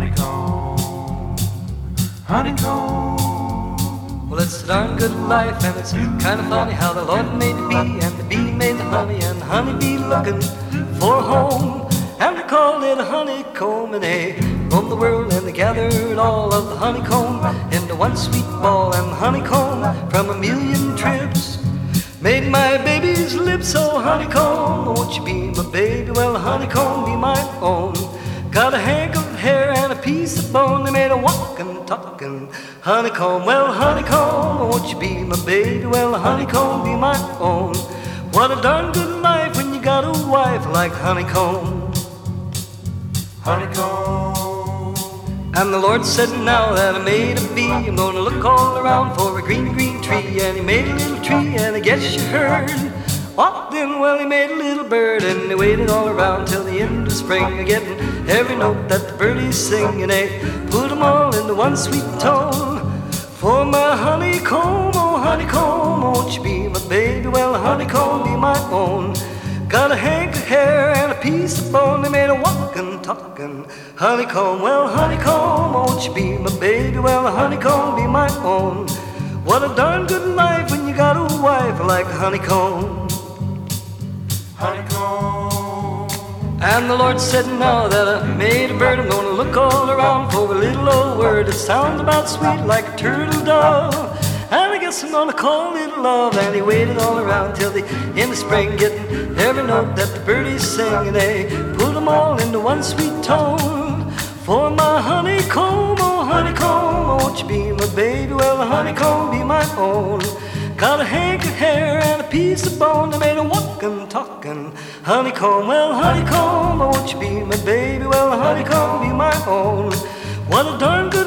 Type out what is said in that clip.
honeycomb, honeycomb. Well, it's a darn good life, and it's kind of funny how the Lord made the bee, and the bee made the honey, and the honey bee looking for a home. And they called it a honeycomb, and they roamed the world, and they gathered all of the honeycomb into one sweet ball. And the honeycomb from a million trips made my baby's lips so honeycomb. Won't you be my baby? Well, honeycomb, be my own. Got a hank of hair and a piece of bone. They made a walking, talking honeycomb. Well, honeycomb, won't you be my baby? Well, honeycomb, be my own. What a darn good life when you got a wife like honeycomb. Honeycomb. And the Lord said, now that I made a bee, I'm gonna look all around for a green, green tree. And he made a little tree, and I guess you heard. Oh, then, well, he made a little bird, and they waited all around till the end of spring, getting every note that the birdies sing, and they put them all into one sweet tone. For my honeycomb, oh honeycomb, won't you be my baby? Well, honeycomb, be my own. Got a hank of hair and a piece of bone. They made a walking, talking honeycomb. Well, honeycomb, won't you be my baby? Well, honeycomb, be my own. What a darn good life when you got a wife like honeycomb. Honeycomb. And the Lord said, now that I made a bird, I'm gonna look all around for a little old word that sounds about sweet like a turtle dove. And I guess I'm gonna call it love. And he waited all around till the end of spring, getting every note that the birdies sing, and they put them all into one sweet tone. For my honeycomb, oh honeycomb, won't you be my baby? Well, honeycomb, be my own. Got a hank of hair and a piece of bone. They made a walking, talking honeycomb. Well, honeycomb, won't you be my baby? Well, honeycomb, be my own. What a darn good